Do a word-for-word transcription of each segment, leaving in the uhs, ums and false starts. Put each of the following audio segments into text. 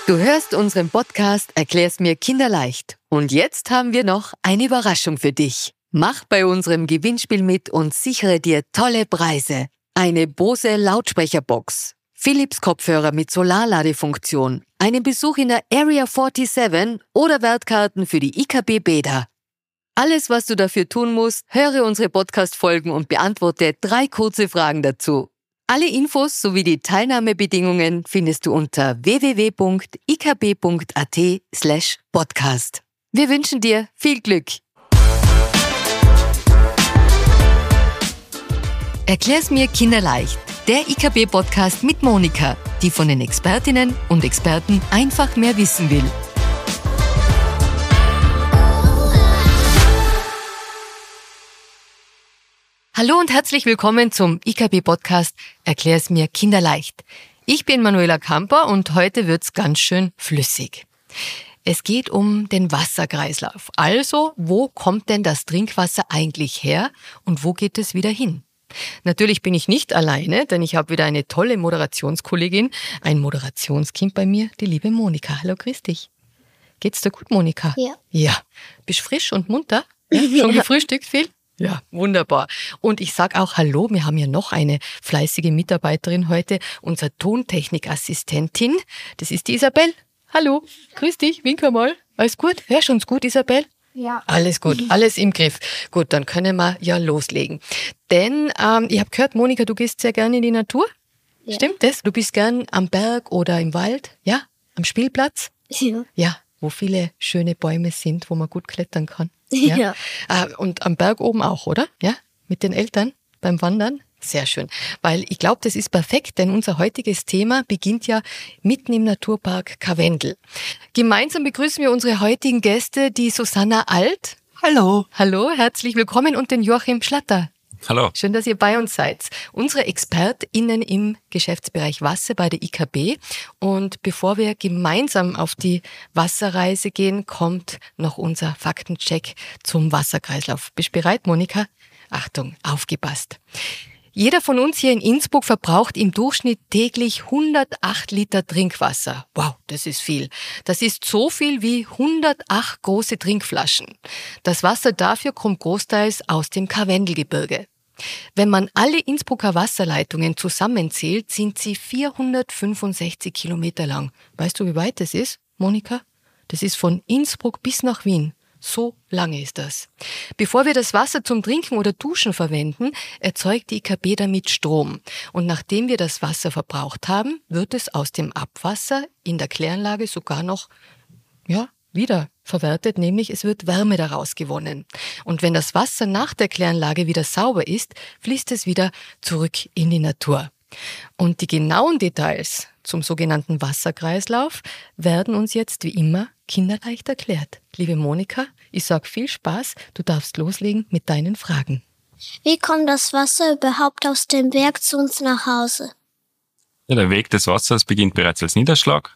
Du hörst unseren Podcast Erklär's mir kinderleicht. Und jetzt haben wir noch eine Überraschung für dich. Mach bei unserem Gewinnspiel mit und sichere dir tolle Preise. Eine Bose Lautsprecherbox, Philips Kopfhörer mit Solarladefunktion, einen Besuch in der Area siebenundvierzig oder Wertkarten für die I K B Beda. Alles, was du dafür tun musst, höre unsere Podcast-Folgen und beantworte drei kurze Fragen dazu. Alle Infos sowie die Teilnahmebedingungen findest du unter w w w punkt i k b punkt a t slash podcast. Wir wünschen dir viel Glück! Erklär's mir kinderleicht, der I K B-Podcast mit Monika, die von den Expertinnen und Experten einfach mehr wissen will. Hallo und herzlich willkommen zum I K B-Podcast Erklär's mir kinderleicht. Ich bin Manuela Kamper und heute wird's ganz schön flüssig. Es geht um den Wasserkreislauf. Also, wo kommt denn das Trinkwasser eigentlich her und wo geht es wieder hin? Natürlich bin ich nicht alleine, denn ich habe wieder eine tolle Moderationskollegin, ein Moderationskind bei mir, die liebe Monika. Hallo, grüß dich. Geht's dir gut, Monika? Ja. Ja. Bist frisch und munter? Ja, schon gefrühstückt viel? Ja, wunderbar. Und ich sag auch Hallo, wir haben ja noch eine fleißige Mitarbeiterin heute, unsere Tontechnikassistentin, das ist die Isabel. Hallo, grüß dich, winke mal. Alles gut? Hörst du uns gut, Isabel? Ja. Alles gut, alles im Griff. Gut, dann können wir ja loslegen. Denn ähm, ich habe gehört, Monika, du gehst sehr gerne in die Natur. Ja. Stimmt das? Du bist gern am Berg oder im Wald, ja? Am Spielplatz? Ja. Ja, wo viele schöne Bäume sind, wo man gut klettern kann. Ja. Ja. Äh, und am Berg oben auch, oder? Ja? Mit den Eltern beim Wandern? Sehr schön. Weil ich glaube, das ist perfekt, denn unser heutiges Thema beginnt ja mitten im Naturpark Karwendel. Gemeinsam begrüßen wir unsere heutigen Gäste, die Susanna Alt. Hallo. Hallo, herzlich willkommen und den Joachim Schlatter. Hallo. Schön, dass ihr bei uns seid. Unsere ExpertInnen im Geschäftsbereich Wasser bei der I K B. Und bevor wir gemeinsam auf die Wasserreise gehen, kommt noch unser Faktencheck zum Wasserkreislauf. Bist du bereit, Monika? Achtung, aufgepasst. Jeder von uns hier in Innsbruck verbraucht im Durchschnitt täglich hundertacht Liter Trinkwasser. Wow, das ist viel. Das ist so viel wie hundertacht große Trinkflaschen. Das Wasser dafür kommt großteils aus dem Karwendelgebirge. Wenn man alle Innsbrucker Wasserleitungen zusammenzählt, sind sie vierhundertfünfundsechzig Kilometer lang. Weißt du, wie weit das ist, Monika? Das ist von Innsbruck bis nach Wien. So lange ist das. Bevor wir das Wasser zum Trinken oder Duschen verwenden, erzeugt die I K B damit Strom. Und nachdem wir das Wasser verbraucht haben, wird es aus dem Abwasser in der Kläranlage sogar noch, ja, wieder verwertet, nämlich es wird Wärme daraus gewonnen. Und wenn das Wasser nach der Kläranlage wieder sauber ist, fließt es wieder zurück in die Natur. Und die genauen Details zum sogenannten Wasserkreislauf werden uns jetzt wie immer kinderleicht erklärt. Liebe Monika, ich sag viel Spaß, du darfst loslegen mit deinen Fragen. Wie kommt das Wasser überhaupt aus dem Berg zu uns nach Hause? Ja, der Weg des Wassers beginnt bereits als Niederschlag.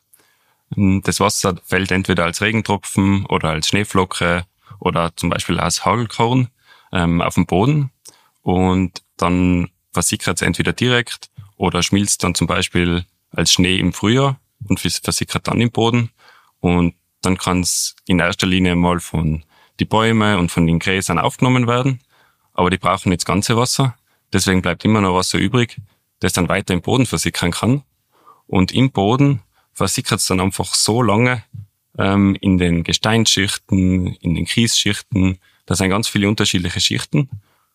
Das Wasser fällt entweder als Regentropfen oder als Schneeflocke oder zum Beispiel als Hagelkorn ähm, auf den Boden und dann versickert es entweder direkt oder schmilzt dann zum Beispiel als Schnee im Frühjahr und versickert dann im Boden. Und dann kann es in erster Linie mal von die Bäume und von den Gräsern aufgenommen werden. Aber die brauchen nicht das ganze Wasser. Deswegen bleibt immer noch Wasser übrig, das dann weiter im Boden versickern kann. Und im Boden versickert es dann einfach so lange ähm, in den Gesteinsschichten, in den Kiesschichten. Da sind ganz viele unterschiedliche Schichten.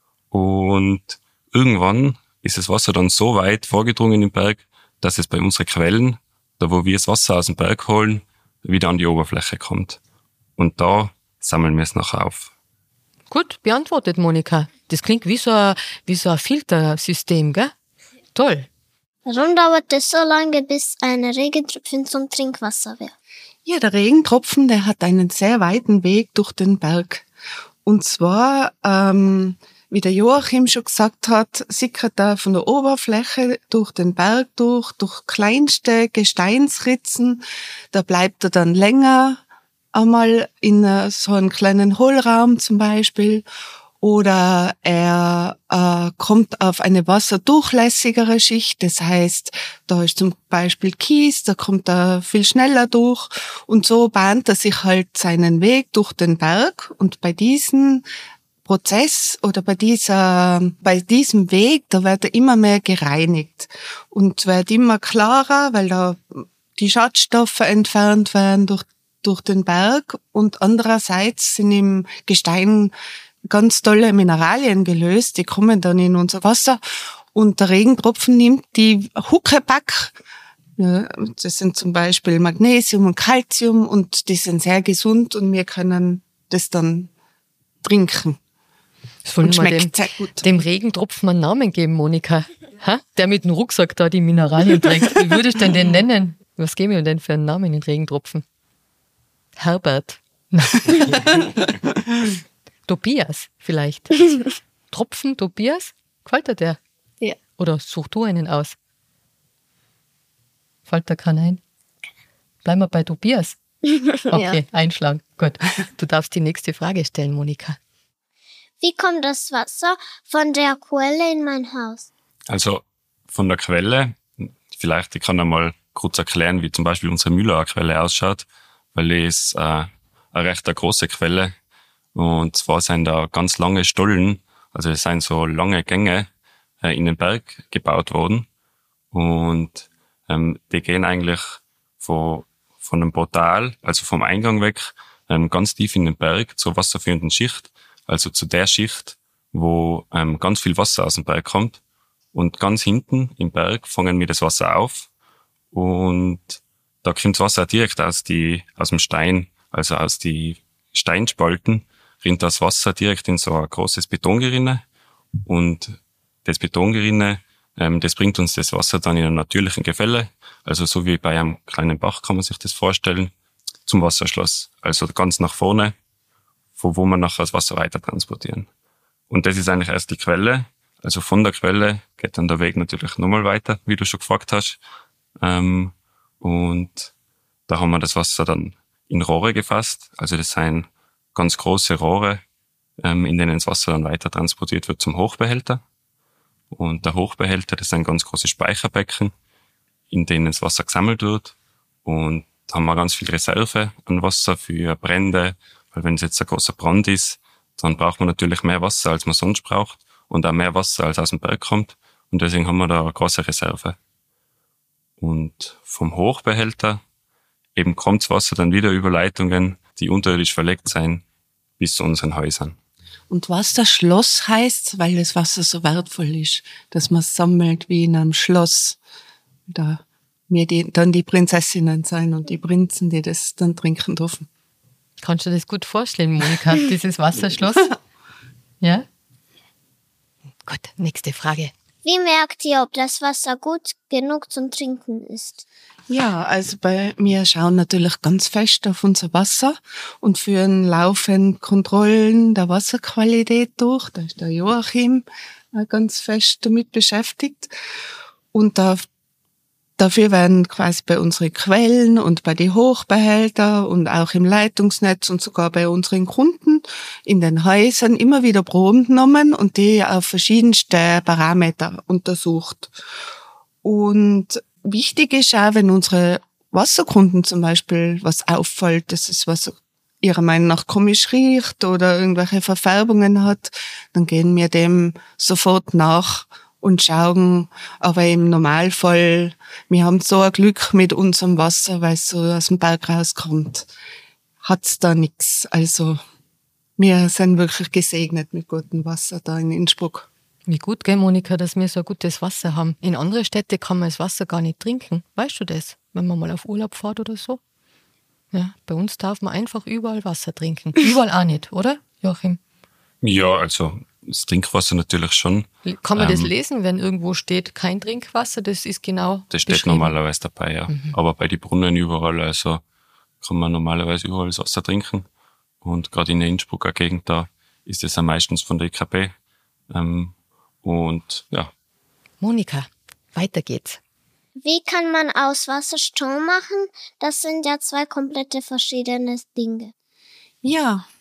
Und irgendwann ist das Wasser dann so weit vorgedrungen im Berg, dass es bei unseren Quellen, da wo wir das Wasser aus dem Berg holen, wieder an die Oberfläche kommt. Und da sammeln wir es nachher auf. Gut, beantwortet, Monika. Das klingt wie so ein, wie so ein Filtersystem, gell? Toll. Warum dauert es so lange, bis eine Regentropfen zum Trinkwasser wird? Ja, der Regentropfen, der hat einen sehr weiten Weg durch den Berg. Und zwar, ähm, wie der Joachim schon gesagt hat, sickert er von der Oberfläche durch den Berg durch, durch kleinste Gesteinsritzen. Da bleibt er dann länger, einmal in so einem kleinen Hohlraum zum Beispiel. Oder er äh, kommt auf eine wasserdurchlässigere Schicht, das heißt, da ist zum Beispiel Kies, da kommt er viel schneller durch und so bahnt er sich halt seinen Weg durch den Berg und bei diesem Prozess oder bei dieser, bei diesem Weg, da wird er immer mehr gereinigt und wird immer klarer, weil da die Schadstoffe entfernt werden durch, durch den Berg und andererseits sind im Gestein ganz tolle Mineralien gelöst, die kommen dann in unser Wasser und der Regentropfen nimmt die Huckepack, ja, das sind zum Beispiel Magnesium und Calcium und die sind sehr gesund und wir können das dann trinken. Sollen Und wir schmeckt dem, sehr gut. dem Regentropfen einen Namen geben, Monika? Ha? Der mit dem Rucksack da die Mineralien trägt. Wie würdest du denn den nennen? Was geben wir denn für einen Namen in den Regentropfen? Herbert. Tobias vielleicht. Tropfen Tobias? Gefällt dir der? Ja. Oder such du einen aus? Fällt dir keiner ein? Bleiben wir bei Tobias. Okay, einschlagen. Gut. Du darfst die nächste Frage stellen, Monika. Wie kommt das Wasser von der Quelle in mein Haus? Also von der Quelle, vielleicht ich kann einmal kurz erklären, wie zum Beispiel unsere Mühlaer Quelle ausschaut, weil die ist äh, eine recht eine große Quelle. Und zwar sind da ganz lange Stollen, also es sind so lange Gänge äh, in den Berg gebaut worden. Und ähm, die gehen eigentlich von, von einem Portal, also vom Eingang weg, ähm, ganz tief in den Berg zur wasserführenden Schicht, also zu der Schicht, wo ähm, ganz viel Wasser aus dem Berg kommt. Und ganz hinten im Berg fangen wir das Wasser auf und da kommt das Wasser direkt aus, die, aus dem Stein, also aus die Steinspalten, rinnt das Wasser direkt in so ein großes Betongerinne und das Betongerinne, ähm, das bringt uns das Wasser dann in einem natürlichen Gefälle, also so wie bei einem kleinen Bach kann man sich das vorstellen, zum Wasserschloss, also ganz nach vorne, von wo man nachher das Wasser weiter transportieren. Und das ist eigentlich erst die Quelle, also von der Quelle geht dann der Weg natürlich nochmal weiter, wie du schon gefragt hast, ähm, und da haben wir das Wasser dann in Rohre gefasst, also das sind ganz große Rohre, ähm, in denen das Wasser dann weiter transportiert wird zum Hochbehälter. Und der Hochbehälter, das sind ganz große Speicherbecken, in denen das Wasser gesammelt wird. Und da haben wir ganz viel Reserve an Wasser für Brände, weil wenn es jetzt ein großer Brand ist, dann braucht man natürlich mehr Wasser, als man sonst braucht und auch mehr Wasser, als aus dem Berg kommt. Und deswegen haben wir da eine große Reserve. Und vom Hochbehälter eben kommt das Wasser dann wieder über Leitungen, die unterirdisch verlegt sind, bis zu unseren Häusern. Und was das Schloss heißt, weil das Wasser so wertvoll ist, dass man es sammelt wie in einem Schloss. Da wir die, dann die Prinzessinnen sein und die Prinzen, die das dann trinken dürfen. Kannst du dir das gut vorstellen, Monika, dieses Wasserschloss? Ja? Gut, nächste Frage. Wie merkt ihr, ob das Wasser gut genug zum Trinken ist? Ja, also bei mir schauen natürlich ganz fest auf unser Wasser und führen laufend Kontrollen der Wasserqualität durch. Da ist der Joachim auch ganz fest damit beschäftigt. Und da, dafür werden quasi bei unseren Quellen und bei den Hochbehälter und auch im Leitungsnetz und sogar bei unseren Kunden in den Häusern immer wieder Proben genommen und die auf verschiedenste Parameter untersucht. Und wichtig ist auch, wenn unsere Wasserkunden zum Beispiel was auffällt, dass es was ihrer Meinung nach komisch riecht oder irgendwelche Verfärbungen hat, dann gehen wir dem sofort nach und schauen, aber im Normalfall, wir haben so ein Glück mit unserem Wasser, weil es so aus dem Berg rauskommt, hat's da nichts. Also wir sind wirklich gesegnet mit gutem Wasser da in Innsbruck. Wie gut, gell, Monika, dass wir so gutes Wasser haben. In andere Städte kann man das Wasser gar nicht trinken. Weißt du das? Wenn man mal auf Urlaub fährt oder so? Ja, bei uns darf man einfach überall Wasser trinken. Überall auch nicht, oder, Joachim? Ja, also das Trinkwasser natürlich schon. Kann man das Ähm, lesen, wenn irgendwo steht, kein Trinkwasser? Das ist genau Das steht beschrieben. normalerweise dabei, ja. Mhm. Aber bei den Brunnen überall, also kann man normalerweise überall das Wasser trinken. Und gerade in der Innsbrucker Gegend, da ist es ja meistens von der I K B. Ähm, und ja. Monika, weiter geht's. Wie kann man aus Wasser Strom machen? Das sind ja zwei komplette verschiedene Dinge. Ja,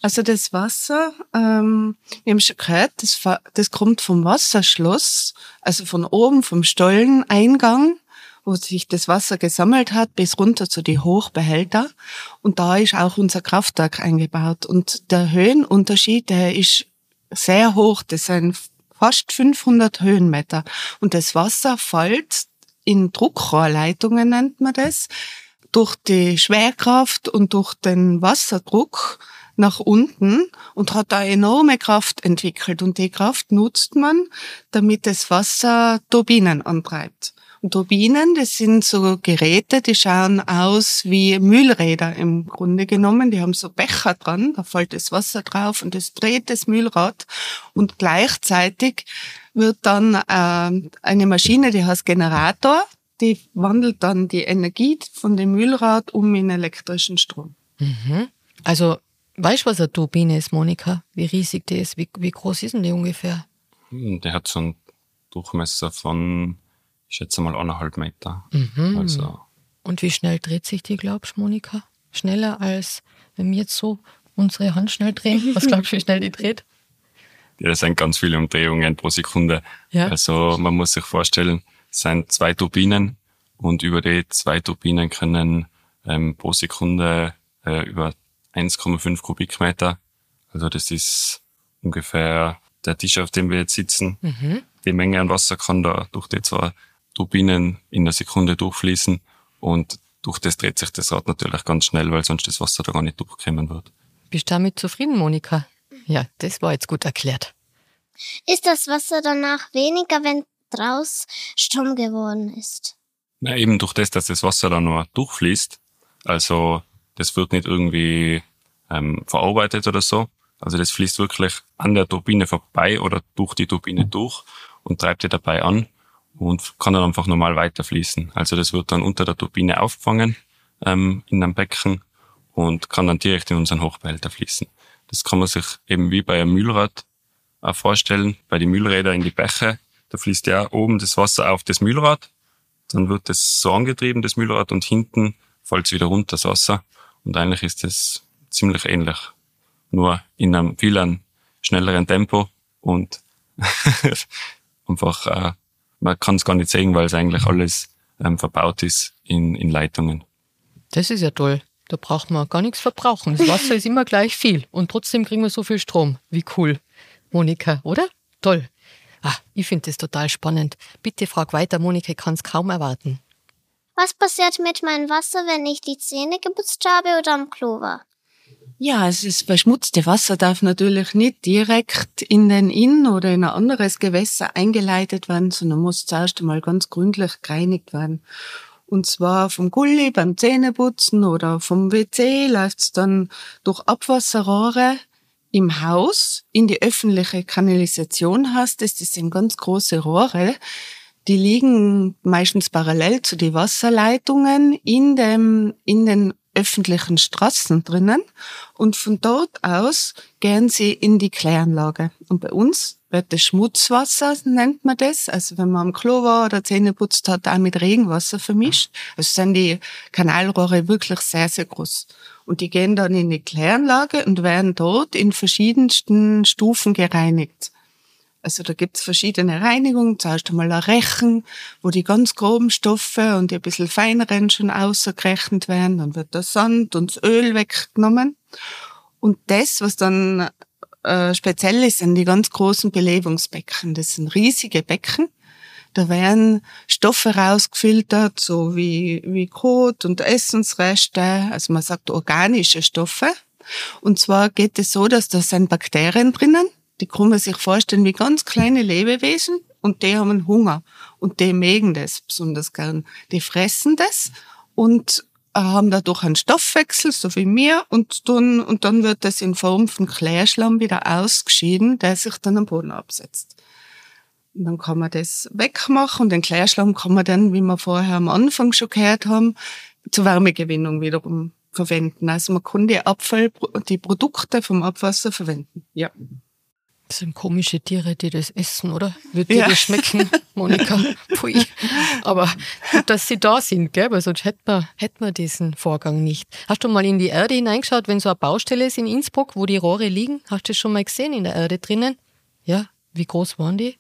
Also das Wasser, ähm, wir haben schon gehört, das, das kommt vom Wasserschloss, also von oben vom Stolleneingang, wo sich das Wasser gesammelt hat, bis runter zu die Hochbehälter. Und da ist auch unser Kraftwerk eingebaut. Und der Höhenunterschied, der ist sehr hoch. Das sind fast fünfhundert Höhenmeter. Und das Wasser fällt in Druckrohrleitungen, nennt man das, durch die Schwerkraft und durch den Wasserdruck nach unten und hat da enorme Kraft entwickelt. Und die Kraft nutzt man, damit das Wasser Turbinen antreibt. Und Turbinen, das sind so Geräte, die schauen aus wie Mühlräder im Grunde genommen. Die haben so Becher dran, da fällt das Wasser drauf und das dreht das Mühlrad. Und gleichzeitig wird dann äh, eine Maschine, die heißt Generator, die wandelt dann die Energie von dem Mühlrad um in elektrischen Strom. Mhm. Also, weißt du, was eine Turbine ist, Monika? Wie riesig die ist? Wie, wie groß ist denn die ungefähr? Der hat so einen Durchmesser von, ich schätze mal, eineinhalb Meter. Mhm. Also. Und wie schnell dreht sich die, glaubst du, Monika? Schneller als, wenn wir jetzt so unsere Hand schnell drehen? Was glaubst du, wie schnell die dreht? Ja, das sind ganz viele Umdrehungen pro Sekunde. Ja. Also man muss sich vorstellen, es sind zwei Turbinen und über die zwei Turbinen können ähm, pro Sekunde äh, über eins Komma fünf Kubikmeter, also das ist ungefähr der Tisch, auf dem wir jetzt sitzen. Mhm. Die Menge an Wasser kann da durch die zwei Turbinen in einer Sekunde durchfließen und durch das dreht sich das Rad natürlich ganz schnell, weil sonst das Wasser da gar nicht durchkommen wird. Bist du damit zufrieden, Monika? Ja, das war jetzt gut erklärt. Ist das Wasser danach weniger, wenn draus Strom geworden ist? Na, eben durch das, dass das Wasser da nur durchfließt. Also das wird nicht irgendwie ähm, verarbeitet oder so. Also das fließt wirklich an der Turbine vorbei oder durch die Turbine durch und treibt die dabei an und kann dann einfach normal weiterfließen. Also das wird dann unter der Turbine aufgefangen ähm, in einem Becken und kann dann direkt in unseren Hochbehälter fließen. Das kann man sich eben wie bei einem Mühlrad auch vorstellen. Bei den Mühlrädern in die Bäche, da fließt ja oben das Wasser auf das Mühlrad, dann wird das so angetrieben, das Mühlrad, und hinten fällt es wieder runter, das Wasser. Und eigentlich ist das ziemlich ähnlich, nur in einem viel schnelleren Tempo und einfach, äh, man kann es gar nicht sehen, weil es eigentlich alles ähm, verbaut ist in, in Leitungen. Das ist ja toll. Da braucht man gar nichts verbrauchen. Das Wasser ist immer gleich viel und trotzdem kriegen wir so viel Strom. Wie cool, Monika, oder? Toll. Ah, ich finde das total spannend. Bitte frag weiter, Monika, ich kann es kaum erwarten. Was passiert mit meinem Wasser, wenn ich die Zähne geputzt habe oder am Klo war? Ja, also das verschmutzte Wasser darf natürlich nicht direkt in den Inn oder in ein anderes Gewässer eingeleitet werden, sondern muss zuerst einmal ganz gründlich gereinigt werden. Und zwar vom Gully beim Zähneputzen oder vom W C läuft's dann durch Abwasserrohre im Haus in die öffentliche Kanalisation. Heißt das, das sind ganz große Rohre. Die liegen meistens parallel zu den Wasserleitungen in dem, in den öffentlichen Straßen drinnen. Und von dort aus gehen sie in die Kläranlage. Und bei uns wird das Schmutzwasser, nennt man das. Also wenn man am Klo war oder Zähne putzt hat, auch mit Regenwasser vermischt. Also sind die Kanalrohre wirklich sehr, sehr groß. Und die gehen dann in die Kläranlage und werden dort in verschiedensten Stufen gereinigt. Also da gibt's verschiedene Reinigungen. Zuerst einmal ein Rechen, wo die ganz groben Stoffe und die ein bisschen feineren schon ausgerechnet werden. Dann wird der Sand und das Öl weggenommen. Und das, was dann äh, speziell ist, sind die ganz großen Belebungsbecken. Das sind riesige Becken. Da werden Stoffe rausgefiltert, so wie, wie Kot und Essensreste. Also man sagt organische Stoffe. Und zwar geht es so, dass da sind Bakterien drinnen. Die kann man sich vorstellen wie ganz kleine Lebewesen und die haben Hunger und die mögen das besonders gern. Die fressen das und haben dadurch einen Stoffwechsel, so wie wir, und dann, und dann wird das in Form von Klärschlamm wieder ausgeschieden, der sich dann am Boden absetzt. Und dann kann man das wegmachen und den Klärschlamm kann man dann, wie wir vorher am Anfang schon gehört haben, zur Wärmegewinnung wiederum verwenden. Also man kann die Abfall, die Produkte vom Abwasser verwenden, ja. Das sind komische Tiere, die das essen, oder? Wird dir Ja. das schmecken, Monika? Pui. Aber gut, dass sie da sind, gell? Weil sonst hätten wir, hätten wir diesen Vorgang nicht. Hast du mal in die Erde hineingeschaut, wenn so eine Baustelle ist in Innsbruck, wo die Rohre liegen? Hast du das schon mal gesehen in der Erde drinnen? Ja, wie groß waren die?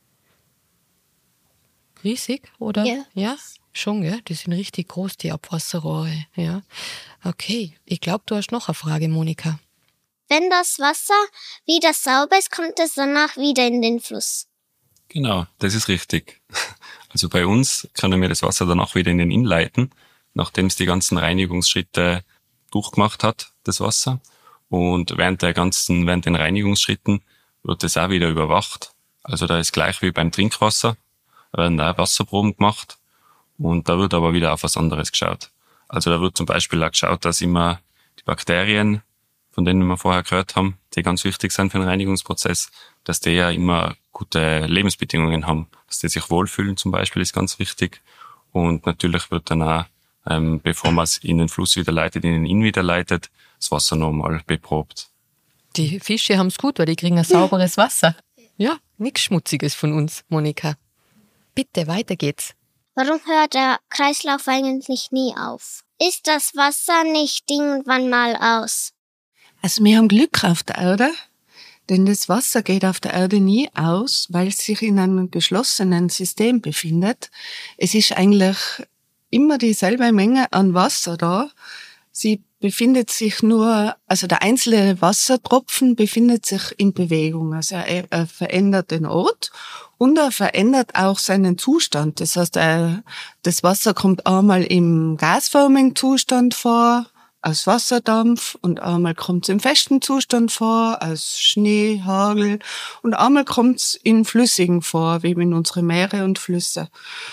Riesig, oder? Ja. Ja, schon, gell? Die sind richtig groß, die Abwasserrohre. Ja. Okay, ich glaube, du hast noch eine Frage, Monika. Wenn das Wasser wieder sauber ist, kommt es danach wieder in den Fluss. Genau, das ist richtig. Also bei uns können wir das Wasser danach wieder in den Inn leiten, nachdem es die ganzen Reinigungsschritte durchgemacht hat, das Wasser. Und während der ganzen, während den Reinigungsschritten wird es auch wieder überwacht. Also da ist gleich wie beim Trinkwasser, da werden auch Wasserproben gemacht und da wird aber wieder auf was anderes geschaut. Also da wird zum Beispiel auch geschaut, dass immer die Bakterien, von denen wir vorher gehört haben, die ganz wichtig sind für den Reinigungsprozess, dass die ja immer gute Lebensbedingungen haben. Dass die sich wohlfühlen zum Beispiel ist ganz wichtig. Und natürlich wird dann auch, ähm, bevor man es in den Fluss wieder leitet, in den Inn wieder leitet, das Wasser nochmal beprobt. Die Fische haben es gut, weil die kriegen ein sauberes Wasser. Ja, nichts Schmutziges von uns, Monika. Bitte, weiter geht's. Warum hört der Kreislauf eigentlich nie auf? Ist das Wasser nicht irgendwann mal aus? Also wir haben Glück auf der Erde, denn das Wasser geht auf der Erde nie aus, weil es sich in einem geschlossenen System befindet. Es ist eigentlich immer dieselbe Menge an Wasser da. Sie befindet sich nur, also der einzelne Wassertropfen befindet sich in Bewegung. Also er, er verändert den Ort und er verändert auch seinen Zustand. Das heißt, er, das Wasser kommt einmal im gasförmigen Zustand vor, als Wasserdampf, und einmal kommt es im festen Zustand vor, als Schnee, Hagel, und einmal kommt es in flüssigen vor, wie in unsere Meere und Flüsse.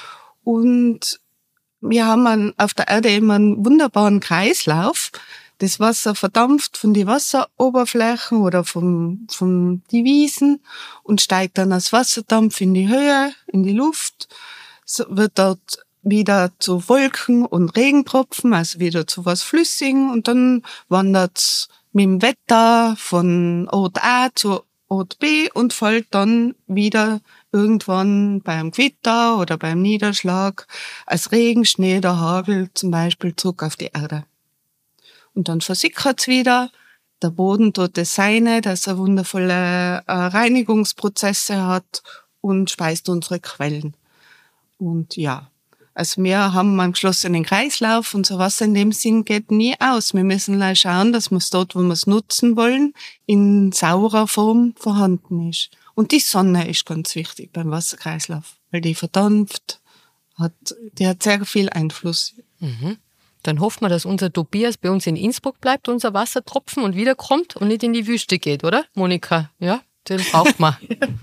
Und wir haben an, auf der Erde immer einen wunderbaren Kreislauf. Das Wasser verdampft von den Wasseroberflächen oder von, von die Wiesen und steigt dann als Wasserdampf in die Höhe, in die Luft, so wird dort wieder zu Wolken und Regentropfen, also wieder zu was Flüssigem, und dann wandert's mit dem Wetter von Ort A zu Ort B und fällt dann wieder irgendwann beim Gewitter oder beim Niederschlag als Regen, Schnee oder Hagel zum Beispiel zurück auf die Erde. Und dann versickert's wieder. Der Boden tut das Seine, dass er wundervolle äh, Reinigungsprozesse hat und speist unsere Quellen. Und ja, also wir haben einen geschlossenen Kreislauf, unser Wasser in dem Sinn geht nie aus. Wir müssen leider schauen, dass wir es dort, wo wir es nutzen wollen, in saurer Form vorhanden ist. Und die Sonne ist ganz wichtig beim Wasserkreislauf, weil die verdampft, hat, die hat sehr viel Einfluss. Mhm. Dann hoffen wir, dass unser Tobias bei uns in Innsbruck bleibt, unser Wassertropfen, und wiederkommt und nicht in die Wüste geht, oder, Monika? Ja, den braucht man.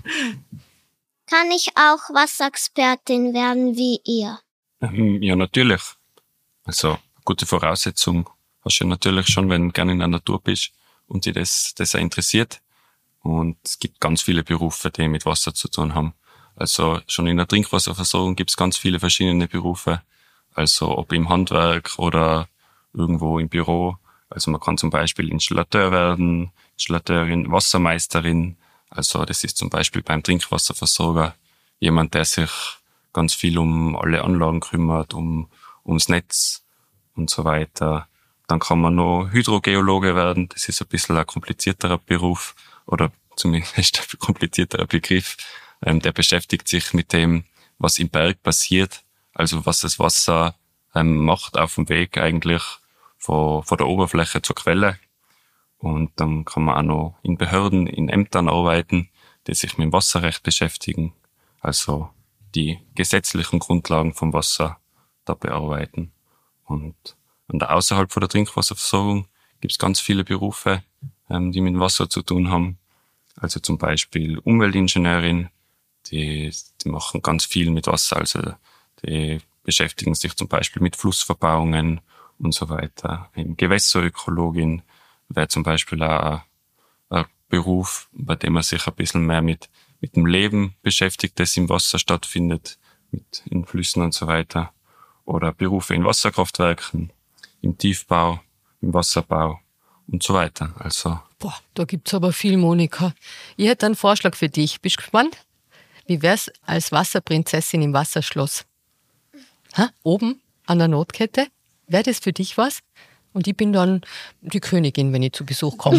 Kann ich auch Wasserexpertin werden wie ihr? Ja, natürlich. Also, gute Voraussetzung hast du natürlich schon, wenn du gerne in der Natur bist und dich das, das auch interessiert. Und es gibt ganz viele Berufe, die mit Wasser zu tun haben. Also, schon in der Trinkwasserversorgung gibt es ganz viele verschiedene Berufe. Also, ob im Handwerk oder irgendwo im Büro. Also, man kann zum Beispiel Installateur werden, Installateurin, Wassermeisterin. Also, das ist zum Beispiel beim Trinkwasserversorger jemand, der sich ganz viel um alle Anlagen kümmert, um ums Netz und so weiter. Dann kann man noch Hydrogeologe werden. Das ist ein bisschen ein komplizierterer Beruf oder zumindest ein komplizierterer Begriff. Ähm, der beschäftigt sich mit dem, was im Berg passiert, also was das Wasser ähm, macht auf dem Weg eigentlich von, von der Oberfläche zur Quelle. Und dann kann man auch noch in Behörden, in Ämtern arbeiten, die sich mit dem Wasserrecht beschäftigen. Also die gesetzlichen Grundlagen vom Wasser da bearbeiten. Und, und außerhalb von der Trinkwasserversorgung gibt es ganz viele Berufe, ähm, die mit Wasser zu tun haben. Also zum Beispiel Umweltingenieurin, die, die machen ganz viel mit Wasser. Also die beschäftigen sich zum Beispiel mit Flussverbauungen und so weiter. Eben Gewässerökologin wäre zum Beispiel auch ein Beruf, bei dem man sich ein bisschen mehr mit mit dem Leben beschäftigt, das im Wasser stattfindet, mit in Flüssen und so weiter. Oder Berufe in Wasserkraftwerken, im Tiefbau, im Wasserbau und so weiter. Also Boah, da gibt's aber viel, Monika. Ich hätte einen Vorschlag für dich. Bist du gespannt? Wie wär's als Wasserprinzessin im Wasserschloss? Ha? Oben an der Notkette? Wäre das für dich was? Und ich bin dann die Königin, wenn ich zu Besuch komme.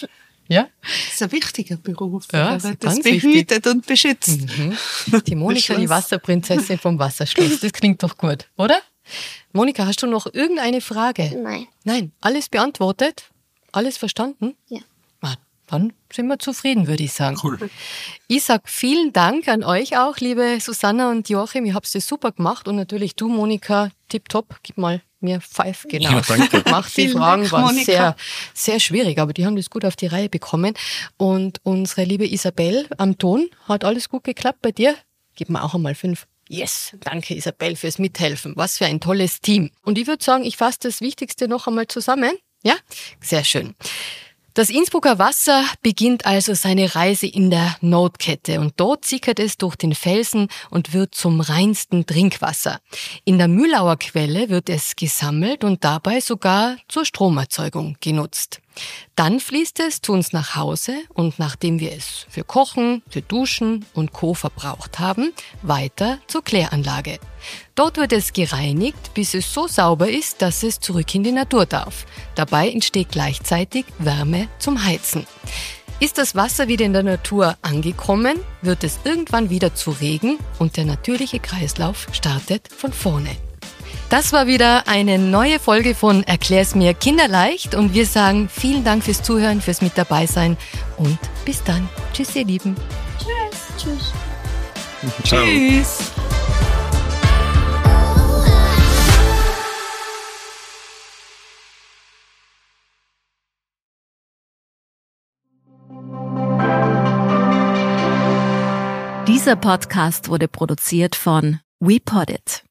Ja? Das ist ein wichtiger Beruf, Ja, weil das ist das ganz behütet wichtig. und beschützt. Mhm. Die Monika, die Schloss. Wasserprinzessin vom Wasserschloss. Das klingt doch gut, oder? Monika, hast du noch irgendeine Frage? Nein. Nein, alles beantwortet? Alles verstanden? Ja. Ah, dann sind wir zufrieden, würde ich sagen. cool. Ich sag vielen Dank an euch auch, liebe Susanna und Joachim. Ihr habt es super gemacht. Und natürlich du, Monika, tipptopp. Gib mal mir Pfeif, genau. Ja, danke. Macht die Vielen Fragen Dank, waren Monika. sehr, sehr schwierig, aber die haben das gut auf die Reihe bekommen. Und unsere liebe Isabel am Ton, hat alles gut geklappt bei dir? Gib mir auch einmal fünf. Yes, danke Isabel fürs Mithelfen. Was für ein tolles Team. Und ich würde sagen, ich fasse das Wichtigste noch einmal zusammen. Ja, sehr schön. Das Innsbrucker Wasser beginnt also seine Reise in der Notkette und dort sickert es durch den Felsen und wird zum reinsten Trinkwasser. In der Mühlauer Quelle wird es gesammelt und dabei sogar zur Stromerzeugung genutzt. Dann fließt es zu uns nach Hause und nachdem wir es für Kochen, für Duschen und Co. verbraucht haben, weiter zur Kläranlage. Dort wird es gereinigt, bis es so sauber ist, dass es zurück in die Natur darf. Dabei entsteht gleichzeitig Wärme zum Heizen. Ist das Wasser wieder in der Natur angekommen, wird es irgendwann wieder zu Regen und der natürliche Kreislauf startet von vorne. Das war wieder eine neue Folge von Erklär's mir kinderleicht und wir sagen vielen Dank fürs Zuhören, fürs mit dabei sein und bis dann. Tschüss, ihr Lieben. Tschüss. Ciao. Tschüss. Dieser Podcast wurde produziert von WePoddit.